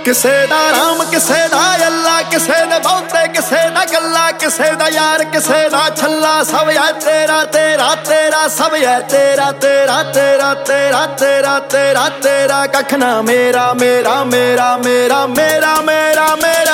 ਕਿਸੇ ਦਾ ਰਾਮ ਕਿਸੇ ਦਾ ਅੱਲਾ, ਕਿਸੇ ਦੇ ਬਹੁਤੇ ਕਿਸੇ ਦਾ ਗੱਲਾਂ, ਕਿਸੇ ਦਾ ਯਾਰ ਕਿਸੇ ਦਾ ਛੱਲਾ। ਸਭ ਹੈ ਤੇਰਾ ਤੇਰਾ ਤੇਰਾ, ਸਭ ਹੈ ਤੇਰਾ ਤੇਰਾ ਤੇਰਾ ਤੇਰਾ ਤੇਰਾ ਤੇਰਾ ਤੇਰਾ। ਕੱਖ ਨਾ ਮੇਰਾ ਮੇਰਾ ਮੇਰਾ ਮੇਰਾ ਮੇਰਾ ਮੇਰਾ ਮੇਰਾ